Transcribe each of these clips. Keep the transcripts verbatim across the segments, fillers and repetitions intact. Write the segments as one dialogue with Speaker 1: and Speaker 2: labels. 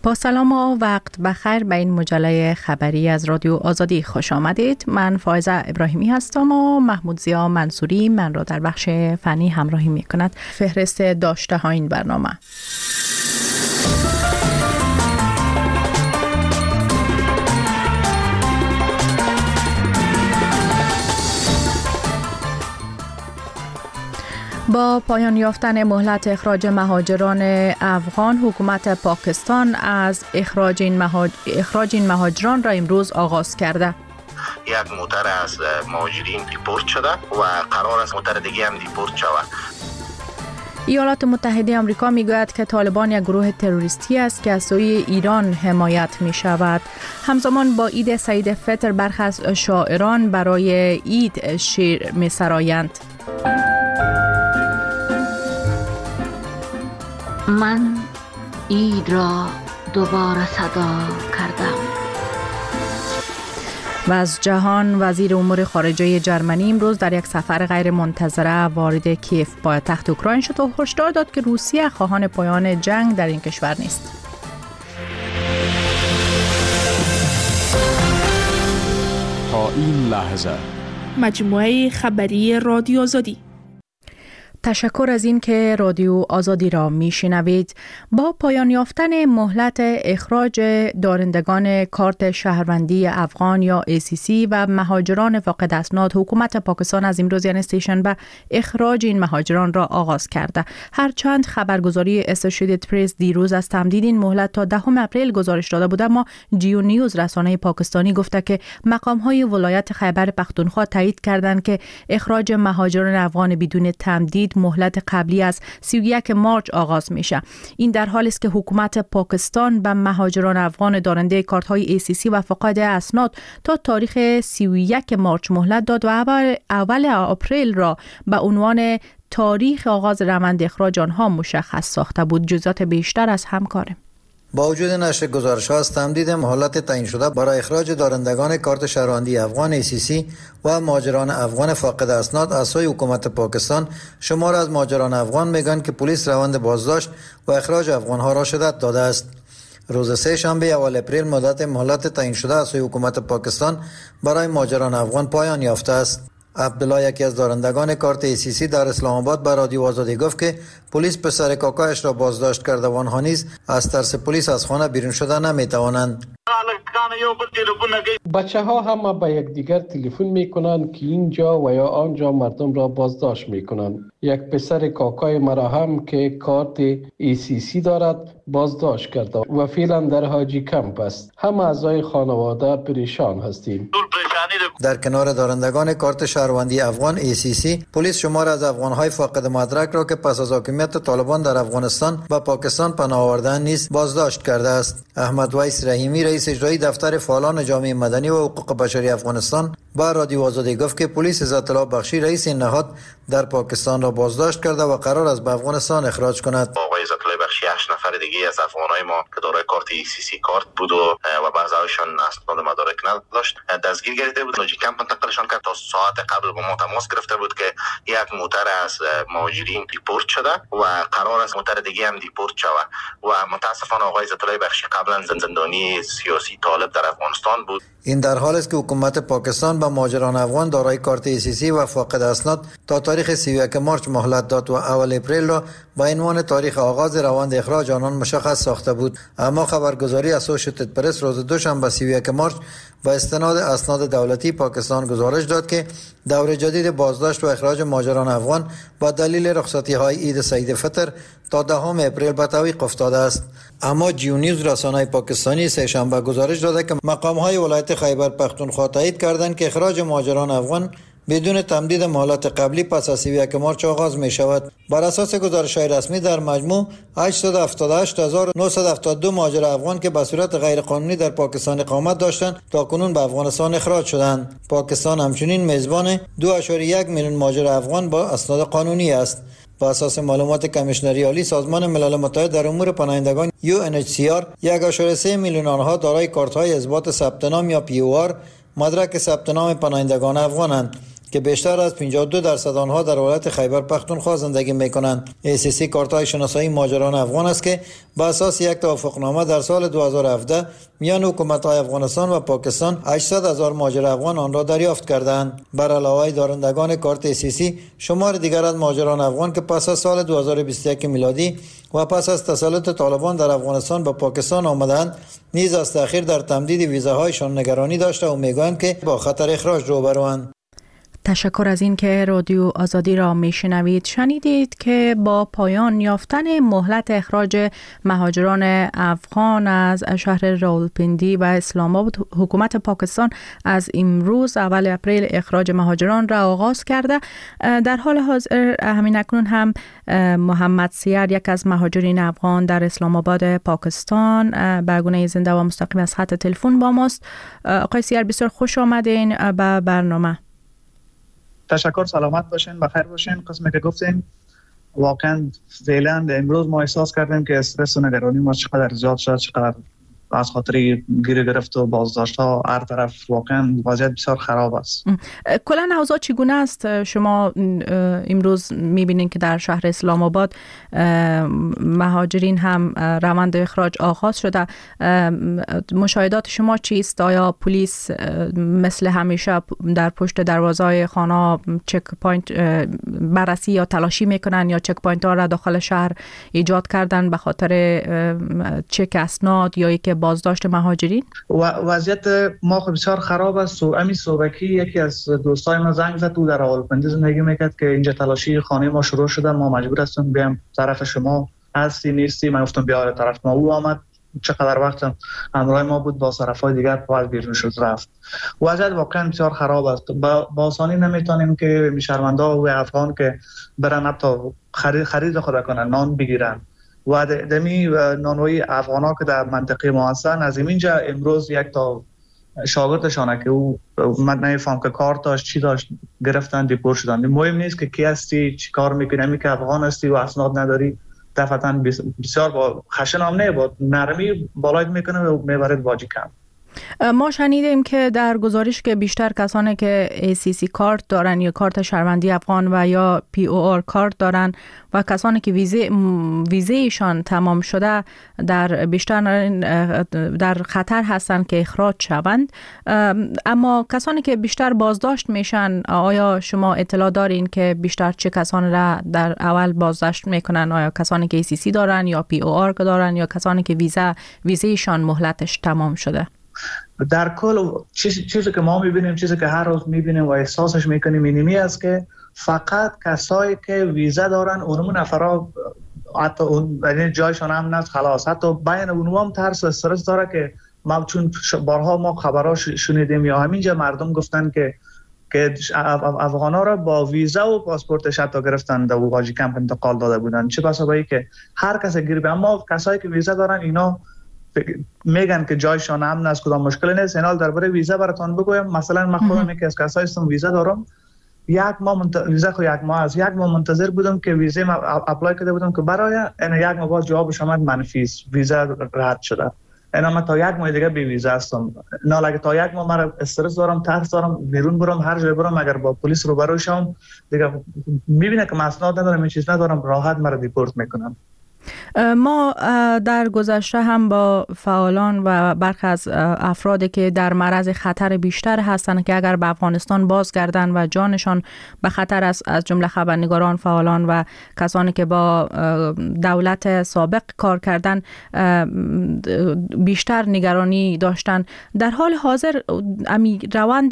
Speaker 1: با سلام و وقت بخیر به این مجله خبری از رادیو آزادی خوش آمدید. من فائزه ابراهیمی هستم و محمود ضیا منصوری من را در بخش فنی همراهی می کند. فهرست داشته ها این برنامه: با پایان یافتن مهلت اخراج مهاجران افغان، حکومت پاکستان از اخراج این, مهاج... اخراج این مهاجران را امروز آغاز کرده.
Speaker 2: یک موتر از مهاجرین دیپورت شده و قرار است موتر دیگه هم دیپورت شود.
Speaker 1: ایالات متحده آمریکا میگوید که طالبان یک گروه تروریستی است که از سوی ایران حمایت می شود. همزمان با عید سعید فطر برخی از شاعران برای عید شعر می سرایند.
Speaker 3: من عید را دوباره صدا کردم.
Speaker 1: و از جهان، وزیر امور خارجه جرمنی امروز در یک سفر غیر منتظره وارد کیف پایتخت اوکراین شد و هشدار داد که روسیه خواهان پایان جنگ در این کشور نیست.
Speaker 4: تا این لحظه
Speaker 5: مجموعه خبری رادیو آزادی.
Speaker 1: تشکر از این که رادیو آزادی را میشنوید. با پایان یافتن مهلت اخراج دارندگان کارت شهروندی افغان یا ای سی سی و مهاجران فاقد اسناد، حکومت پاکستان از امروز یعنی سه‌شنبه اخراج این مهاجران را آغاز کرده. هرچند خبرگزاری اسوسییتد پرس دیروز از تمدید این مهلت تا دهم اپریل گزارش داده بود، اما جیو نیوز رسانه پاکستانی گفته که مقام‌های ولایت خیبر پختونخوا تایید کردند که اخراج مهاجران افغان بدون تمدید مهلت قبلی از سی و یک مارچ آغاز میشه. این در حالی است که حکومت پاکستان به مهاجران افغان دارنده کارت های ای سی سی و فاقد اسناد تا تاریخ سی و یک مارچ مهلت داد و اول, اول اپریل را به عنوان تاریخ آغاز روند اخراج آنها مشخص ساخته بود. جزئیات بیشتر از همکارم.
Speaker 6: با وجود نشر گزارش‌ها از تمدید مهلت تعیین شده برای اخراج دارندگان کارت شهروندی افغان ای سی سی و مهاجران افغان فاقد اسناد از سوی حکومت پاکستان، شمار از مهاجران افغان میگن که پلیس روند بازداشت و اخراج افغان‌ها را شدت داده است. روز سه شنبه اول اپریل مدت مهلت تعیین شده از سوی حکومت پاکستان برای مهاجران افغان پایان یافته است. عبدالله، یکی از دارندگان کارت ای سی سی در اسلام آباد، به رادیو آزادی گفت که پلیس پسر کاکایش را بازداشت کرده و آنها نیز از ترس پلیس از خانه بیرون شده نمیتوانند.
Speaker 7: بچه ها هم به یک دیگر تلفن میکنند که اینجا و یا آنجا مردم را بازداشت میکنند. یک پسر کاکای مرا هم که کارت ای سی سی دارد بازداشت کرده و فعلا در حاجی کمپ است. همه اعضای خانواده پریشان هستیم.
Speaker 6: در کنار دارندگان کارت شهروندی افغان ای سی سی، پلیس شمار از افغان‌های فاقد مدرک را که پس از حاکمیت طالبان در افغانستان و پاکستان پناه آوردند نیز بازداشت کرده است. احمد ویس رحیمی، رئیس اجرایی دفتر فعالان جامعه مدنی و حقوق بشری افغانستان، با رادیو آزادی گفت که پلیس عزت الله بخشی، رئیس این نهاد، در پاکستان را بازداشت کرده و قرار است به افغانستان اخراج کند.
Speaker 2: آقای عزت الله بخشی هشت نفر دیگه از افغانای ما که دارای کارت ای سی سی کارت بود و و بعضی‌هاشون اسناد مدارک نداشت دستگیر گرفته بود. لوجی کمپ منتقلشان کرد. تا ساعت قبل با ما تماس گرفته بود که یک موتر از مهاجرین دیپورت شده و قرار است موتر دیگه هم دیپورت شود و متاسفانه آقای عزت الله بخشی قبلا زندانی سیاسی طالب در افغانستان بود.
Speaker 6: این در حالی است که حکومت پاکستان به مهاجران افغان دارای کارت ای سی سی و فاقد اسناد تا تاریخ سی و یک مارچ مهلت داد و اول اپریل را با عنوان تاریخ آغاز روند اخراج آنان مشخص ساخته بود. اما خبرگزاری اسوسییتد پرس روز دوشنبه سی و یک مارچ با استناد اسناد دولتی پاکستان گزارش داد که دور جدید بازداشت و اخراج مهاجران افغان با دلیل رخصتی‌های عید سعید فطر تا دهم اپریل به تعویق افتاده است. اما جیو نیوز رسانه پاکستانی سه شنبه گزارش داده که مقام‌های ولایت خیبر پختونخوا تایید کردند که اخراج مهاجران افغان بدون تمدید مهلت قبلی پس از سی و یک مارچ آغاز می شود. بر اساس گزارش‌های رسمی در مجموع هشتصد و هفتاد و هشت هزار و نهصد و هفتاد و دو مهاجر افغان که به صورت غیرقانونی در پاکستان اقامت داشتند تاکنون به افغانستان اخراج شدند. پاکستان همچنین میزبان دو اشاریه یک میلیون مهاجر افغان با اسناد قانونی است. بر اساس معلومات کمیشنری عالی سازمان ملل متحد در امور پناهندگان یو ان اچ سی آر، یک ممیز سه میلیون آنها دارای کارت‌های اثبات ثبت نام یا پی او آر، مدرک ثبت نام پناهندگان افغانند که بیشتر از پنجاه و دو درصد آنها در ولایت خیبر پختونخوا زندگی میکنند. ای سی سی کارت‌های شناسایی مهاجران افغان است که با اساس یک توافقنامه در سال دو هزار و هفده میان حکومت‌های افغانستان و پاکستان هشتصد هزار مهاجر افغان آن را دریافت کردند. بر علاوه دارندگان کارت ای سی سی، شمار دیگر از مهاجران افغان که پس از سال دو هزار و بیست و یک میلادی و پس از تسلط طالبان در افغانستان به پاکستان آمدند نیز از تأخیر در تمدید ویزاهایشان نگرانی داشته و میگویند که با خطر اخراج روبروند.
Speaker 1: تشکر از این که رادیو آزادی را میشنوید. شنیدید که با پایان یافتن مهلت اخراج مهاجران افغان از شهر راولپندی و اسلام آباد، حکومت پاکستان از امروز اول اپریل اخراج مهاجران را آغاز کرده. در حال حاضر همین اکنون هم محمد سیر، یک از مهاجرین افغان در اسلام آباد پاکستان، به گونه زنده و مستقیم از خط تلفن با ماست. آقای سیر، بسیار خوش آمدین به برنامه.
Speaker 8: تشکر، سلامت باشین، بخیر باشین. قسمی که گفتین واقعا فعلا امروز ما احساس کردیم که استرس و نگرانی ما چقدر زیاد شد، چقدر از خاطر گیر گرفت و بازداشت ها هر طرف واقعا وضعیت بسیار خراب است.
Speaker 1: کلا اوضاع چگونه است؟ شما امروز میبینین که در شهر اسلام آباد مهاجرین هم روند اخراج آغاز شده. مشاهدات شما چیست؟ آیا پلیس مثل همیشه در پشت دروازه خانه چک پوینت بررسی یا تلاشی میکنن یا چک پوینت ها را داخل شهر ایجاد کردن به خاطر چک اسناد یا اینکه بازداشت مهاجرین؟
Speaker 8: و وضعیت ما بسیار خراب است. و امی صوبکی یکی از دوستای ما زنگ زد، او در راولپندی زندگی میکرد که اینجا تلاشی خانه ما شروع شده، ما مجبور هستیم بیام طرف شما، هستی نیستی؟ من گفتم بیا طرف ما. او آمد، چقدر وقت همراه ما بود، با طرفای دیگر باید بیرون شد رفت. وضعیت واقعا بسیار خراب است. با آسانی نمیتونیم که شهروندا و افغان که برن حتی خرید خرید خود کنن، نان بگیرن. و دمی نانوی افغانا که در منطقه ما هستن، از اینجا امروز یک تا شاگردشانه که او من نمیفهم که کار داشت چی داشت گرفتن دیپورت شدن. مهم نیست که کی هستی، چی کار میکنی، که افغان هستی و اسناد نداری، دفعتا بسیار با خشن هم نه، با نرمی بالایت میکنه و میبرد واجی کم.
Speaker 1: ما شنیدیم که در گزارش که بیشتر کسانی که ای سی سی کارت دارن یا کارت شهروندی افغان و یا پی او آر کارت دارن و کسانی که ویزه ویزه‌شان تمام شده در بیشتر در خطر هستن که اخراج شوند. اما کسانی که بیشتر بازداشت میشن، آیا شما اطلاع دارین که بیشتر چه کسانی را در اول بازداشت میکنن؟ آیا کسانی که ای سی سی دارن یا پی او آر دارن یا کسانی که ویزه ویزه‌شان مهلتش تمام شده؟
Speaker 8: در کل چیزی چیزی که ما میبینیم، چیزی که هر روز میبینیم و احساسش میکنیم اینمی است که فقط کسایی که ویزا دارن، اونمون نفرا حتی اون یعنی جایشون هم نست خلاص، حتی بین اونم هم ترس و استرس داره که ما چون بارها ما خبراش شنیدیم یا همینجا مردم گفتن که که افغانا را با ویزا و پاسپورتش حتی گرفتن و واجی کمپ انتقال داده بودن. چه بسا به که هر کس گیر به، اما کسایی که ویزا دارن اینا میگن که جایشان امن است، کدام مشکلی نیست. اینال درباره ویزا براتون بگویم. مثلا من خودم یکی از کسایی هستم ویزا دارم، یک ماه منت... ویزا خو یک ماه از یک ماه منتظر بودم که ویزا ما اپلای کرده بودم که برای این یک ماه بعد جوابش اومد منفی است، ویزا رد شده. اینا من تا یک ماه دیگه بی ویزا هستم. نه اگه تا یک ماه من استرس دارم، ترس دارم، بیرون برم، هر جای برم اگر با پلیس روبرو شم دیگه میبینه که مسئولات ندارم، این چیز ندارم، راحت مرا دیپورت میکنن.
Speaker 1: ما در گذشته هم با فعالان و برخی از افرادی که در معرض خطر بیشتر هستند که اگر به افغانستان بازگردن و جانشان به خطر است، از جمله خبرنگاران، فعالان و کسانی که با دولت سابق کار کردن بیشتر نگرانی داشتن. در حال حاضر امی روند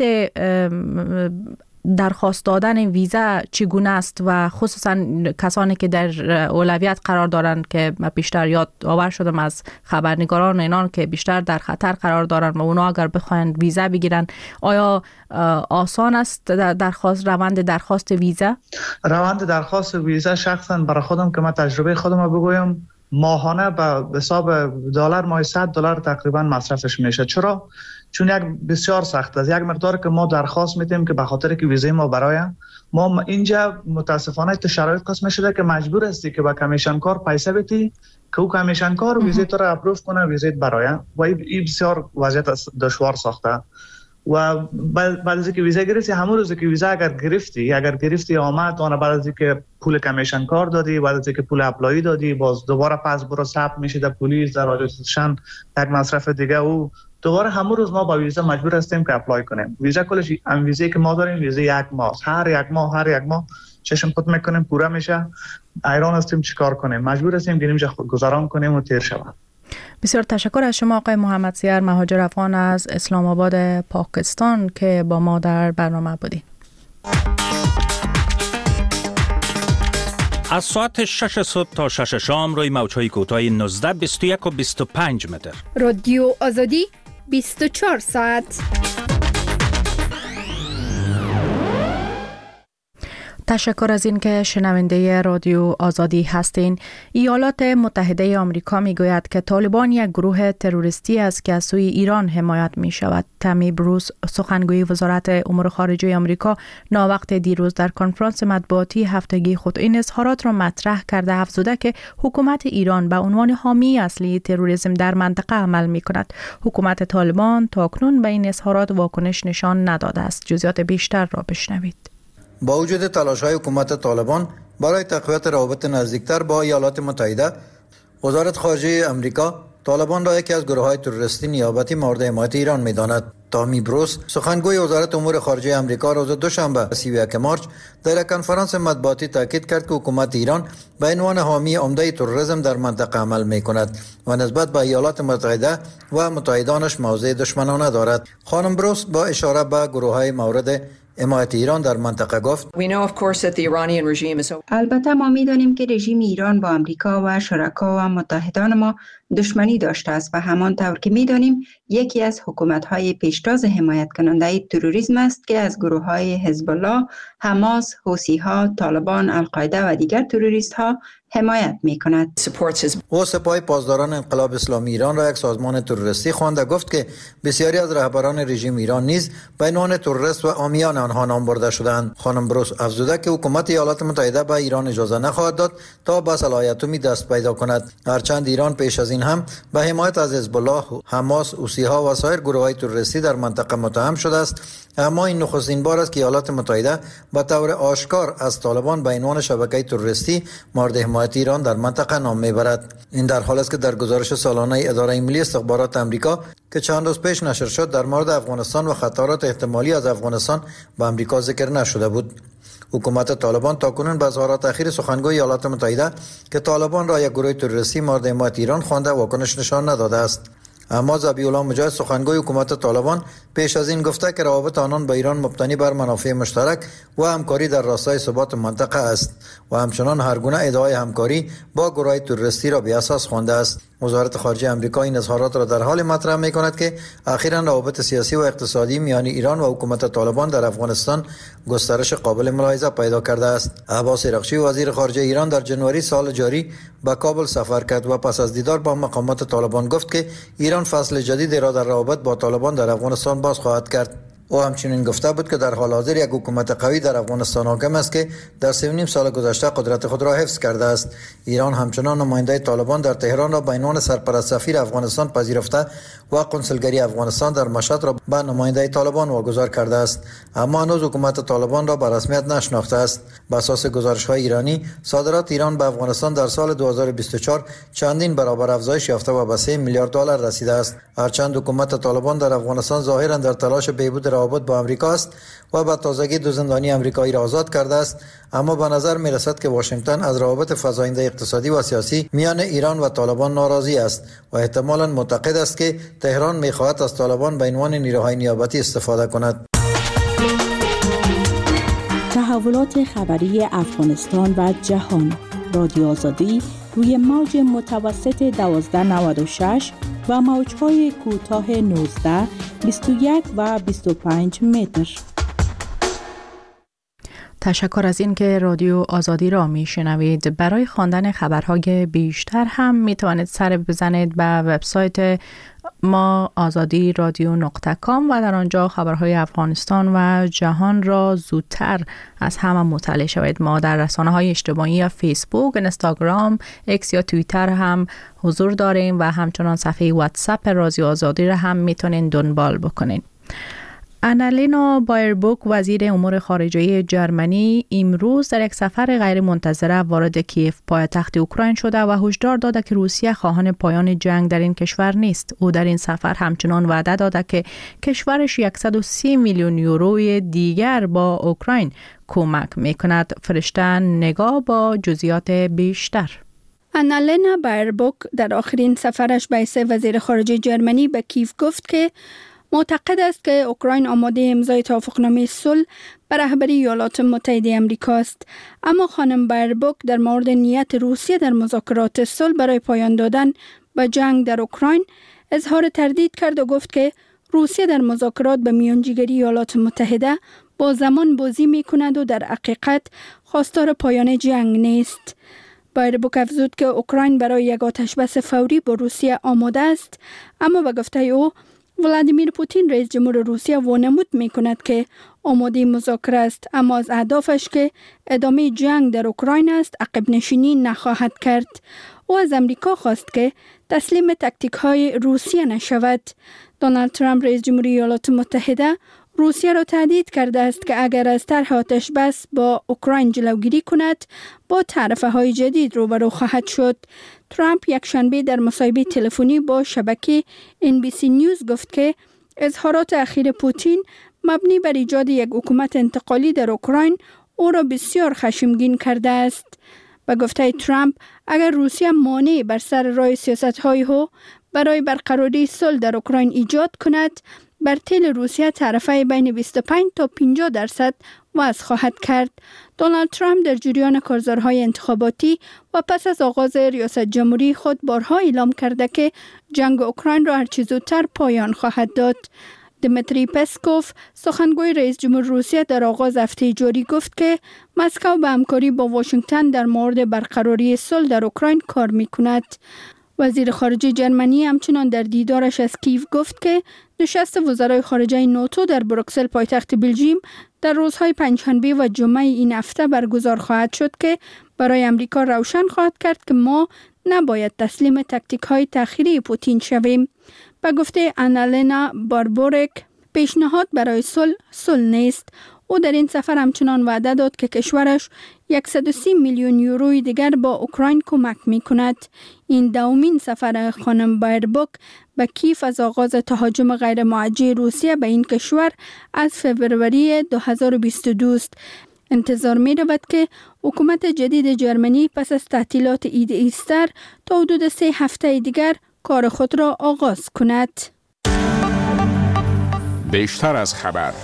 Speaker 1: درخواست دادن ویزا چگونه است و خصوصا کسانی که در اولویت قرار دارند که بیشتر یاد آور شدم از خبرنگاران و اینان که بیشتر در خطر قرار دارند و اونا اگر بخواین ویزا بگیرن، آیا آسان است درخواست روند درخواست ویزا؟
Speaker 8: روند درخواست ویزا شخصا برای خودم که من تجربه خودم رو بگویم، ماهانه به حساب دلار ماهی صد دلار تقریبا مصرفش میشه. چرا؟ چون یک بسیار سخت است. یک مقدار که ما درخواست میدیم که به خاطر که ویزای ما برای ما اینجا متاسفانه تو شرایط قسم شده که مجبور هستی که با کمیشن کار پیسه بدی که او کمیشن کار ویزای تو را اپروف کنه، ویزای برای و این بسیار وضعیت دشوار ساخته. و بعد از اینکه ویزا گرفتی، همون روز که ویزا اگر گرفتی اگر گرفتی آمد اون بعد از اینکه پول کمیشن کار دادی، بعد از اینکه پول اپلای دادی، باز دوباره پس برو ثبت میشی در پلیس، در رادیو استیشن، یک مصرف دیگه، او دوباره همون روز ما با ویزا مجبور هستیم که اپلای کنیم. ویزا کلش هم ویزایی که ما داریم ویزا یک ماه، هر یک ماه هر یک ماه چشم خود میکنیم پورا میشه، ایران هستیم چیکار کنیم؟ مجبور هستیم گیریم گذران کنیم و تیر شود.
Speaker 1: بسیار تشکر از شما آقای محمد سیر، مهاجر افغان از اسلام آباد پاکستان که با ما در برنامه بودید.
Speaker 9: از ساعت شش صبح تا شش شام روی موج‌های کوتاه نوزده، بیست و یک و بیست و پنج متر.
Speaker 10: رادیو آزادی بیست و چهار ساعت.
Speaker 1: تشکر از این که شنونده رادیو آزادی هستین. ایالات متحده آمریکا می گوید که طالبان یک گروه تروریستی است که از سوی ایران حمایت می شود. تامی بروس، سخنگوی وزارت امور خارجه آمریکا، ناوقت دیروز در کنفرانس مطبوعاتی هفتگی خود این اظهارات را مطرح کرده، افزوده که حکومت ایران به عنوان حامی اصلی تروریسم در منطقه عمل می کند. حکومت طالبان تاکنون به این اظهارات واکنش نشان نداده است. جزئیات بیشتر را بشنوید.
Speaker 6: با وجود تلاش‌های حکومت طالبان برای تقویت روابط نزدیکتر با ایالات متحده، وزارت خارجه آمریکا طالبان را یکی از گروه‌های تروریستی نیابتی مورد حمایت ایران می‌داند. تامی بروس، سخنگوی وزارت امور خارجه آمریکا، روز دوشنبه سی و یک مارچ در یک کنفرانس مطبوعاتی تاکید کرد که حکومت ایران به عنوان حامی عمده تروریسم در منطقه عمل می‌کند و نسبت به ایالات متحده و متحدانش موضع دشمنانه دارد. خانم بروس با اشاره به گروه‌های مورد حمایت ایران در منطقه گفت:
Speaker 11: البته ما می‌دانیم که رژیم ایران با آمریکا و شرکا و متحدان ما دشمنی داشته است و همانطور که می‌دانیم یکی از حکومت‌های پیشتاز حمایت کننده تروریسم است که از گروه‌های حزب الله، حماس، حوثی‌ها، طالبان، القاعده و دیگر تروریست‌ها حمایت می‌کند.
Speaker 6: او سپاه پاسداران انقلاب اسلامی ایران را یک سازمان تروریستی خوانده، گفت که بسیاری از رهبران رژیم ایران نیز به عنوان تروریست و عامیان آنها نام برده شدند. خانم بروس افزوده که حکومت ایالات متحده به ایران اجازه نخواهد داد تا به صلاحیت‌های دست پیدا کند، هرچند ایران پیش از این هم به حمایت از حزب الله، حماس، حوثی‌ها و سایر گروه‌های تروریستی در منطقه متهم شده است. اما این نخستین بار است که ایالات متحده به طور آشکار از طالبان به عنوان شبکه تروریستی مورد حمایت ایران در منطقه نام میبرد. این در حالی است که در گزارش سالانه اداره ملی استخبارات آمریکا که چند روز پیش نشر شد در مورد افغانستان و خطرات احتمالی از افغانستان به آمریکا ذکر نشده بود. حکومت طالبان تاکنون به اظهارات اخیر سخنگوی ایالات متحده که طالبان را یک گروه تروریستی مورد حمایت ایران خوانده واکنش نشان نداده است. اما ذبیح الله مجاهد، سخنگوی حکومت طالبان، پیش از این گفته که روابط آنان با ایران مبتنی بر منافع مشترک و همکاری در راستای ثبات منطقه است و همچنان هر گونه ادعای همکاری با گروه تروریستی را بی اساس خوانده است. وزارت خارجه آمریکا این اظهارات را در حال مطرح می‌کند که اخیراً روابط سیاسی و اقتصادی میان ایران و حکومت طالبان در افغانستان گسترش قابل ملاحظه پیدا کرده است. عباس رخشی، وزیر خارجه ایران، در جنوری سال جاری به کابل سفر کرد و پس از دیدار با مقامات طالبان گفت که ایران فصل جدیدی را در روابط با طالبان در افغانستان باز خواهد کرد. او همچنین گفته بود که در حال حاضر یک حکومت قوی در افغانستان حاکم است که در سه و نیم سال گذشته قدرت خود را حفظ کرده است. ایران همچنان نماینده طالبان در تهران را به عنوان سرپرست سفیر افغانستان پذیرفته و قنصلگری افغانستان در مشهد را به نماینده طالبان واگذار کرده است، اما هنوز حکومت طالبان را به رسمیت نشناخته است. بر اساس گزارش‌های ایرانی، صادرات ایران به افغانستان در سال دو هزار و بیست و چهار چندین برابر افزایش یافته و به سه میلیارد دلار رسیده است. هرچند حکومت طالبان در افغانستان ظاهراً در تلاش بهبود روابط با آمریکا است و به تازگی دو زندانی آمریکایی را آزاد کرده است، اما به نظر می رسد که واشنگتن از روابط فزاینده اقتصادی و سیاسی میان ایران و طالبان ناراضی است و احتمالاً معتقد است که تهران می خواهد از طالبان به عنوان نیروهای نیابتی استفاده کند.
Speaker 12: تحولات خبری افغانستان و جهان. رادیو آزادی روی موج متوسط دوازده نود و شش و موج‌های کوتاه نوزده، بیست و یک و بیست و پنج متر.
Speaker 1: تشکر از این که رادیو آزادی را می شنوید. برای خواندن خبرهای بیشتر هم می توانید سر بزنید به وبسایت ما آزادی رادیو نقطه کام و در آنجا خبرهای افغانستان و جهان را زودتر از همه مطلع شوید. ما در رسانه‌های اجتماعی یا فیسبوک، اینستاگرام، اکس یا توییتر هم حضور داریم و همچنان صفحه واتساپ رادیو آزادی را هم میتونین دنبال بکنین. آنالینا بایربوک وزیر امور خارجه جرمنی امروز در یک سفر غیر منتظره وارد کیف پایتخت اوکراین شده و هشدار داده که روسیه خواهان پایان جنگ در این کشور نیست. او در این سفر همچنان وعده داده که کشورش صد و سی میلیون یوروی دیگر با اوکراین کمک میکند. فرشته نگاه با جزئیات بیشتر.
Speaker 10: آنالینا بایربوک در آخرین سفرش به حیث وزیر خارجه جرمنی به کیف گفت که معتقد است که اوکراین آماده امضای توافقنامه صلح به رهبری ایالات متحده آمریکا است. اما خانم بایربوک در مورد نیت روسیه در مذاکرات صلح برای پایان دادن به جنگ در اوکراین اظهار تردید کرد و گفت که روسیه در مذاکرات به میانجیگری ایالات متحده با زمان بازی می کند و در حقیقت خواستار پایان جنگ نیست. بایربوک افزود که اوکراین برای یک آتش بس فوری با روسیه آماده است، اما به گفته او ولادیمیر پوتین رئیس جمهور روسیه وانمود می کند که آماده مذاکره است، اما از اهدافش که ادامه جنگ در اوکراین است عقب نشینی نخواهد کرد. او از امریکا خواست که تسلیم تاکتیک های روسیه نشود. دونالد ترامپ رئیس جمهوری ایالات متحده روسیه را تهدید کرده است که اگر از طرح آتش بس با اوکراین جلوگیری کند با تعرفه های جدید روبرو خواهد شد. ترامپ یک شنبه در مصاحبه تلفنی با شبکه ان بی سی نیوز گفت که اظهارات اخیر پوتین مبنی بر ایجاد یک حکومت انتقالی در اوکراین او را بسیار خشمگین کرده است. به گفته ترامپ اگر روسیه مانع بر سر راه سیاست‌های او برای برقراری صلح در اوکراین ایجاد کند، بر تیل روسیه تعرفه بین بیست و پنج تا پنجاه درصد وضع خواهد کرد. دونالد ترامپ در جریان کارزارهای انتخاباتی و پس از آغاز ریاست جمهوری خود بارها اعلام کرده که جنگ اوکراین را هرچه زودتر پایان خواهد داد. دمیتری پسکوف سخنگوی رئیس جمهور روسیه در آغاز هفته جاری گفت که مسکو به همکاری با واشنگتن در مورد برقراری صلح در اوکراین کار می‌کند. وزیر خارجه جرمنی همچنان در دیدارش از کیف گفت که نشست وزرای خارجه ناتو در بروکسل پایتخت بلژیم در روزهای پنجشنبه و جمعه این هفته برگزار خواهد شد که برای امریکا روشن خواهد کرد که ما نباید تسلیم تاکتیک های تأخیری پوتین شویم. به گفته آنالینا بایربوک پیشنهاد برای صلح صلح نیست. او در این سفر همچنان وعده داد که کشورش صد و سی میلیون یوروی دیگر با اوکراین کمک می کند. این دومین سفر خانم بایربوک به کیف از آغاز تهاجم غیر موجه روسیه به این کشور از فوریه دو هزار و بیست و دو است. انتظار می رود که حکومت جدید جرمنی پس از تعطیلات عید ایستر تا حدود سه هفته دیگر کار خود را آغاز کند.
Speaker 4: بیشتر از خبر.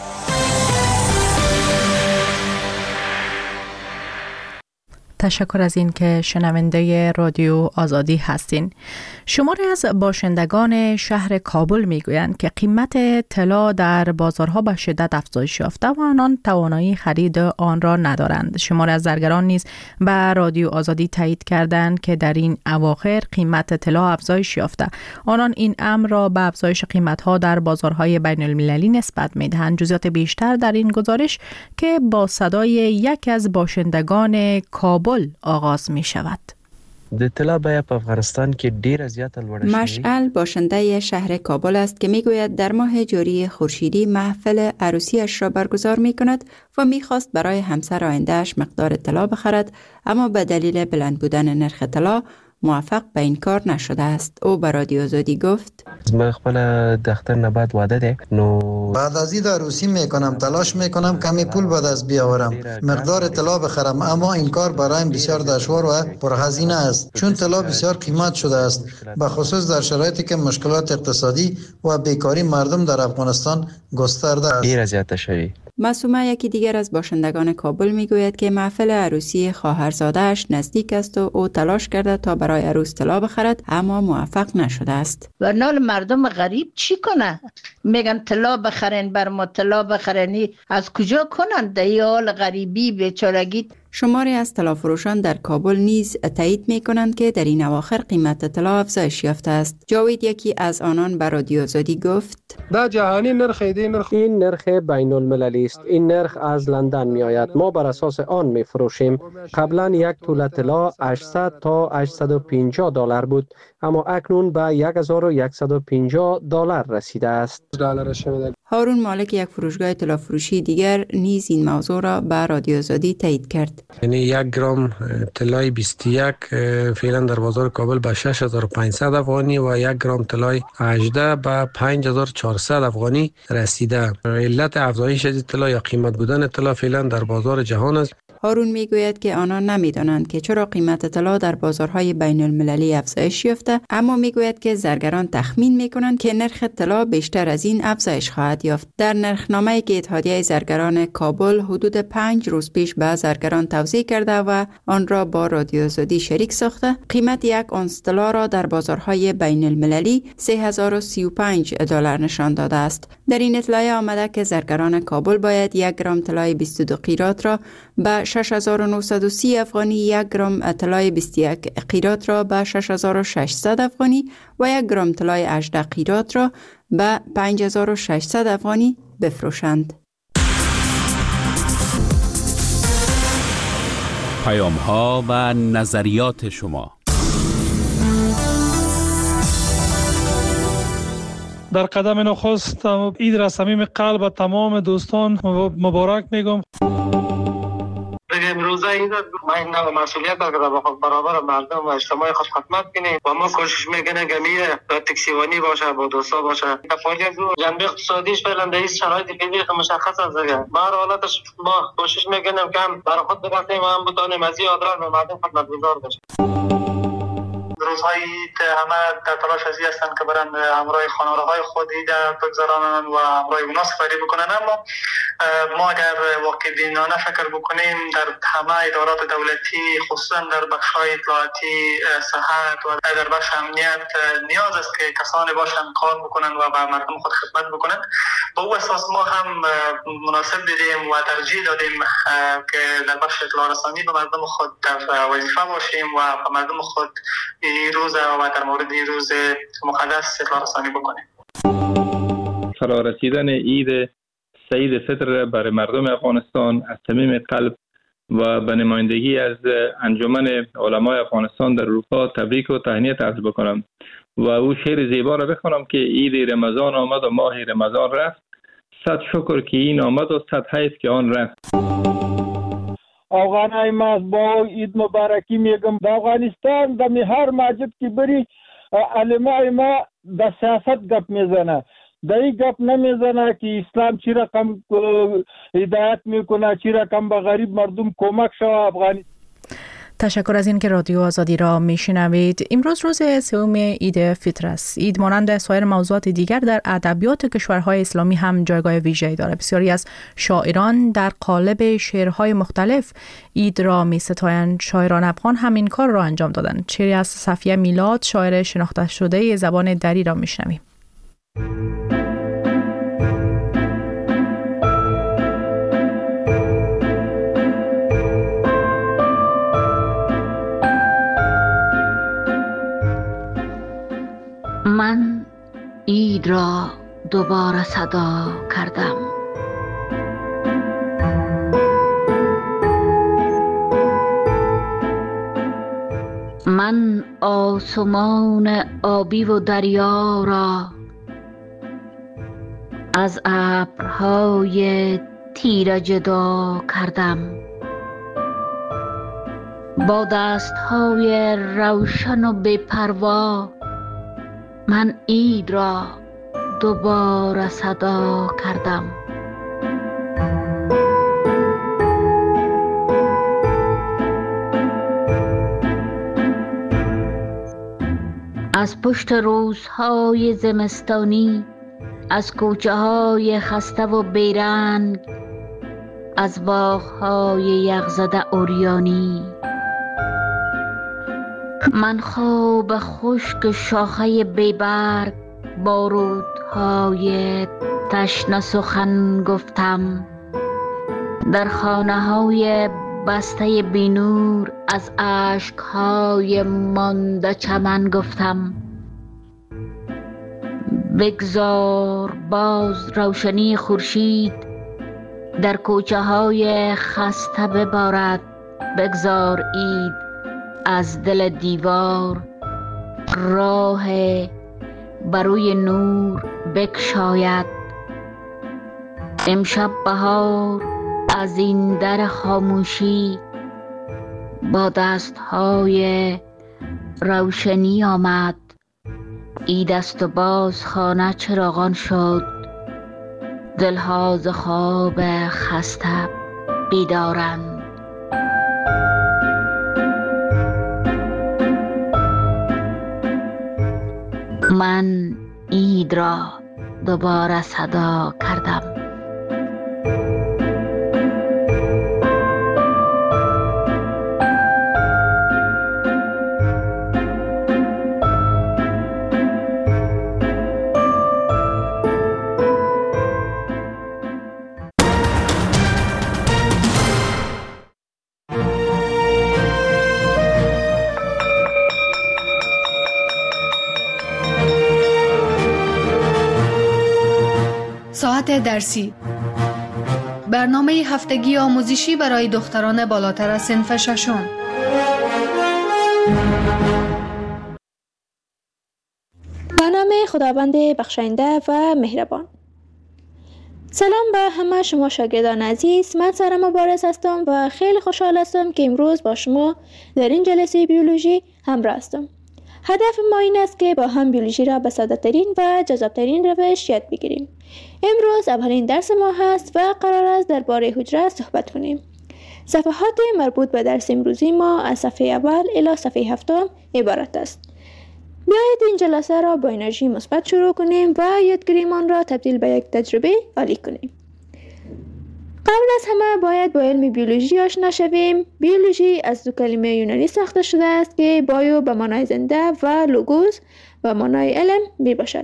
Speaker 1: تشکر از این که شنونده رادیو آزادی هستین. شماری از باشندگان شهر کابل میگویند که قیمت طلا در بازارها به شدت افزایش یافته و آنان توانایی خرید آن را ندارند. شماری از زرگران نیز به رادیو آزادی تایید کردند که در این اواخر قیمت طلا افزایش یافته. آنان این امر را به افزایش قیمت‌ها در بازارهای بین المللی نسبت می‌دهند. جزئیات بیشتر در این گزارش که با صدای یک از باشندگان کابل آغاز می شود.
Speaker 13: د طلا بیه په افغانستان کې ډیره زیاته لوړه شوې.
Speaker 11: مشعل باشنده شهر کابل است که میگوید در ماه جاری خورشیدی محفل عروسیش را برگزار می کند و میخواست برای همسر آیندهش مقدار طلا بخرد، اما به دلیل بلند بودن نرخ طلا موفق به این کار نشده است. او به رادیو آزادی گفت
Speaker 13: من خپل دختر نه بعد واده ده نو
Speaker 6: بعد از این عروسی میکنم، تلاش میکنم کمی پول بعد از بیاورم مقدار طلا بخرم، اما این کار برایم بسیار دشوار و پرهزینه است چون طلا بسیار قیمت شده است، به خصوص در شرایطی که مشکلات اقتصادی و بیکاری مردم در افغانستان گسترده است.
Speaker 13: ډیره زیاته شوی.
Speaker 11: معصومه یکی دیگر از باشندگان کابل میگوید که محفل عروسی خواهرزاده‌اش نزدیک است و او تلاش کرده تا برای عروس طلا بخرد اما موفق نشده است.
Speaker 3: و نال مردم غریب چی کنه؟ میگن طلا بخرین، بر ما طلا بخرینی از کجا کنن؟ در این حال غریبی بیچارگی.
Speaker 11: شماری از طلافروشان در کابل نیز تایید می کنند که در این اواخر قیمت طلا افزایش یافته است. جاوید یکی از آنان به رادیو آزادی گفت
Speaker 7: دا جهانی نرخ دی نرخ این نرخ بین المللی است. این نرخ از لندن می آید. ما بر اساس آن می فروشیم. قبلا یک توله طلا هشتصد تا هشتصد و پنجاه دلار بود، اما اکنون به هزار و صد و پنجاه دلار رسیده است.
Speaker 11: هارون مالک یک فروشگاه طلا فروشی دیگر نیز این موضوع را به رادیو آزادی تایید کرد.
Speaker 14: یعنی یک گرم طلای بیست و یک فعلا در بازار کابل به شش هزار و پانصد افغانی و یک گرم طلای هجده به پنج هزار و چهارصد افغانی رسیده. علت افزایش طلا یا قیمت بودن طلا فعلا در بازار جهان است.
Speaker 11: هارون میگوید که آنها نمیدانند که چرا قیمت طلا در بازارهای بین المللی افزایش یافته، اما میگوید که زرگران تخمین میکنند که نرخ طلا بیشتر از این افزایش خواهد یافت. در نرخنامه‌ای که اتحادیه زرگران کابل حدود پنج روز پیش به زرگران توضیح کرده و آن را با رادیو آزادی شریک ساخته، قیمت یک اونس طلا را در بازارهای بین المللی سه هزار و سی و پنج دلار نشان داده است. در این اطلاعیه آمده که زرگران کابل باید یک گرم طلای بیست و دو قیرات را به شش هزار و نهصد و سی افغانی، یک گرم طلای بیست و یک قیرات را به شش هزار و ششصد افغانی و یک گرم طلای هجده قیرات را به پنج هزار و ششصد افغانی بفروشند.
Speaker 4: پیام ها و نظریات شما.
Speaker 15: در قدم نخست عید را صمیم قلب تمام دوستان مبارک میگم.
Speaker 16: امروزه عید ما این نوع مسئولیت داریم که برابر مردم و اجتماع خود خدمت کنیم و ما کوشش میکنیم که میره تکسیوانی باشه، با دوستا باشه. فعالیت جنبه اقتصادیش فعلا در این شرایط فعلی مشخص است دیگه. ما حالتش ما کوشش میکنیم که هم برای خود بگذاریم و هم بتونیم از این آدرس به مردم خدمتگزار باشیم. روزهای عید همه در تلاش از این هستند که برند همراه خانواده‌های خود عید بگذرانند و همراه اونا سفری بکنند، اما ما اگر واقع بینانه فکر بکنیم در همه ادارات دولتی خصوصا در بخش‌های اطلاعاتی، صحت و در بخش امنیت نیاز است که کسانی باشند کار بکنند و به مردم خود خدمت بکنند. با او اساس ما هم مناسب دیدیم و ترجیح دادیم که در بخش اطلاع رسانی به مردم خود در وظیفه باشیم و به مردم خود این روز و در مورد این روز مقدس اطلاع رسانی بکنیم.
Speaker 17: فرا رسیدن عید سعید فطر برای مردم افغانستان از صمیم قلب و به نمایندگی از انجمن علمای افغانستان در اروپا تبریک و تهنیت عرض بکنم و او شعر زیبا را بخوانم که عید رمضان آمد و ماه رمضان رفت، صد شکر که این آمد و صد حیف که آن رفت.
Speaker 18: افغانای ما با عید مبارکی میگم. در افغانستان در هر مسجد که بری علمای ما در سیاست گپ میزنه، در این گپ نمیزنه که اسلام چی رقم هدایت میکنه، چی رقم به غریب مردم کمک شوه. افغانستان
Speaker 1: تشکر از این که رادیو آزادی را میشنوید. امروز روز سوم عید فطر است. عید مانند سایر موضوعات دیگر در ادبیات کشورهای اسلامی هم جایگاه ویژه‌ای دارد. بسیاری از شاعران در قالب شعرهای مختلف عید را می‌ستایند. شاعران افغان هم این کار را انجام دادند. شعری از صفیه میلاد، شاعر شناخته شده زبان دری را میشنویم.
Speaker 19: من عید را دوباره صدا کردم، من آسمان آبی و دریا را از ابرهای تیره جدا کردم، با دستهای روشن و بی‌پروا من عید را دوباره صدا کردم. از پشت روزهای زمستانی، از کوچه های خسته و بیرنگ، از باغهای یخزده عریانی، من خواب خشک شاخه بیبرگ با رودهای تشنه سخن گفتم، در خانه های بسته بینور از اشکهای مانده چمن گفتم. بگذار باز روشنی خورشید در کوچه های خسته ببارد، بگذار عید از دل دیوار راه بروی نور بکشاید، امشب بهار از این در خاموشی با دستهای روشنی آمد. عید است و باز خانه چراغان شد، دلها ز خواب خسته بیدارند. من عید را دوباره صدا کردم.
Speaker 20: ساعت درسی، برنامه هفتگی آموزشی برای دختران بالاتر از صنف ششم.
Speaker 21: برنامه خداوند بخشاینده و مهربان. سلام به همه شما شاگردان عزیز. من سارا مبارز هستم و خیلی خوشحال هستم که امروز با شما در این جلسه بیولوژی همراه هستم. هدف ما این است که با هم بیولوژی را به ساده‌ترین و جذاب‌ترین روش یاد بگیریم. امروز اولین درس ما هست و قرار است درباره حجره صحبت کنیم. صفحات مربوط به درس امروزی ما از صفحه اول الی صفحه هفتم عبارت است. بیایید این جلسه را با انرژی مثبت شروع کنیم و یادگیریمان را تبدیل به یک تجربه عالی کنیم. قبل از همه باید با علم بیولوژی آشنا شویم. بیولوژی از دو کلمه یونانی ساخته شده است که بایو به معنای زنده و لوگوس به معنای علم می باشد.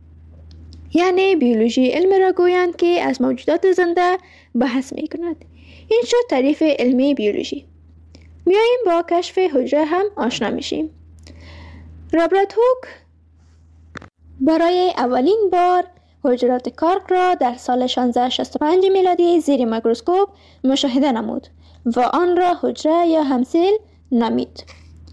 Speaker 21: یعنی بیولوژی علم را گویند که از موجودات زنده بحث می کند. این شد تعریف علمی بیولوژی. میاییم با کشف حجره هم آشنا میشیم. رابرت هوک برای اولین بار حجرات کارک را در سال شانزده شصت و پنج میلادی زیر میکروسکوپ مشاهده نمود و آن را حجره یا همسیل نامید.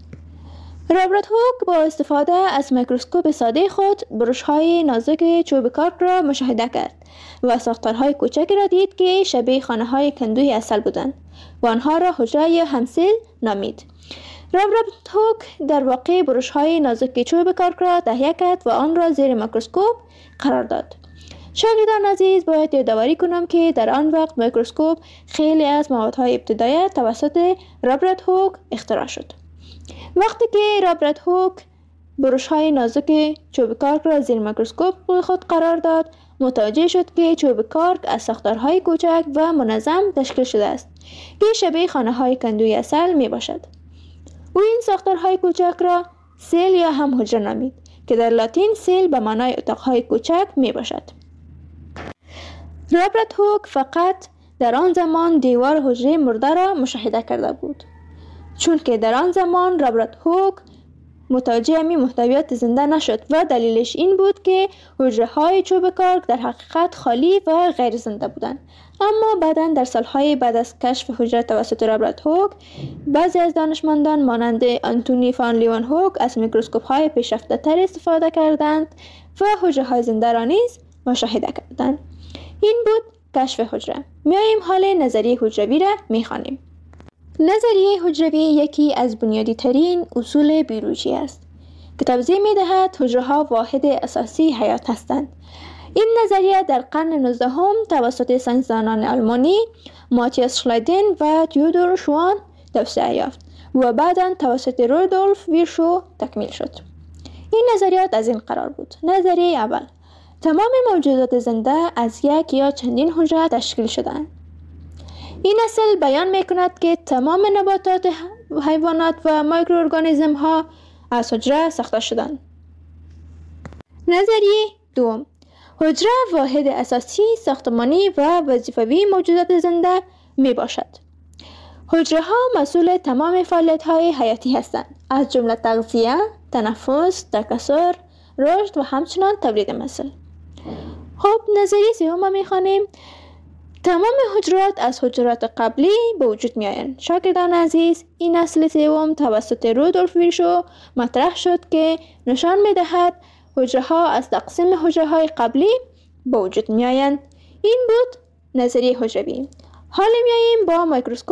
Speaker 21: رابرت هوک با استفاده از میکروسکوپ ساده خود برش‌های نازک چوب کارک را مشاهده کرد و ساختارهای کوچکی را دید که شبیه خانه‌های کندوی عسل بودند و آنها را حجره یا همسیل نامید. رابرت هوک در واقع برش‌های نازک چوب کارک را تهیه کرد و آن را زیر میکروسکوپ قرار داد. شاگردان عزیز، باید یادآوری کنم که در آن وقت میکروسکوپ خیلی از موادهای ابتدایی توسط رابرت هوک اختراع شد. وقتی که رابرت هوک برش‌های نازک چوب کارک را زیر میکروسکوپ خود قرار داد، متوجه شد که چوب کارک از ساختارهای کوچک و منظم تشکیل شده است که شبیه خانه‌های کندوی عسل می باشد. او این ساختارهای کوچک را سیل یا هم حجره نامید که در لاتین سیل به معنای اتاقهای کوچک می باشد. رابرت هوک فقط در آن زمان دیوار حجره مرده را مشاهده کرده بود، چون که در آن زمان رابرت هوک متوجه می محتویات زنده نشد و دلیلش این بود که حجره های چوب کارک در حقیقت خالی و غیر زنده بودند. اما بعداً در سالهای بعد از کشف حجره توسط رابرت هوک، بعضی از دانشمندان مانند آنتونی فان لیون هوک از میکروسکوپ های پیشرفته تر استفاده کردند و حجره های زنده را نیز مشاهده کردند. این بود کشف حجره. میاییم حال نظریه حجروی را میخوانیم. نظریه حجروی یکی از بنیادی ترین اصول بیولوژی است که توضیح می دهد حجره ها واحد اساسی حیات هستند. این نظریه در قرن نوزدهم توسط ساینسدانان آلمانی ماتیاس شلایدن و تیودور شوان توسعه یافت و بعداً توسط رودولف ویرشو تکمیل شد. این نظریات از این قرار بود: نظریه اول، تمام موجودات زنده از یک یا چندین حجره تشکیل شده‌اند. این اصل بیان می کند که تمام نباتات، حیوانات و مایکروارگانیسم ها از حجره ساخته شدند. نظریه دوم، حجره واحد اساسی ساختمانی و وظیفوی موجودات زنده می باشد. حجره ها مسئول تمام فعالیت های حیاتی هستند، از جمله تغذیه، تنفس، تکثر، رشد و همچنان تولید مثل. خب نظریه سوم می خوانیم: تمام حجرات از حجرات قبلی به وجود می آیند. شاگردان عزیز، این اصل سوم توسط رودولف ویرشو مطرح شد که نشان می دهد حجره ها از تقسیم حجره های قبلی به وجود می آیند. این بود نظریه حجروی. حالا میاییم با میکروسکوپ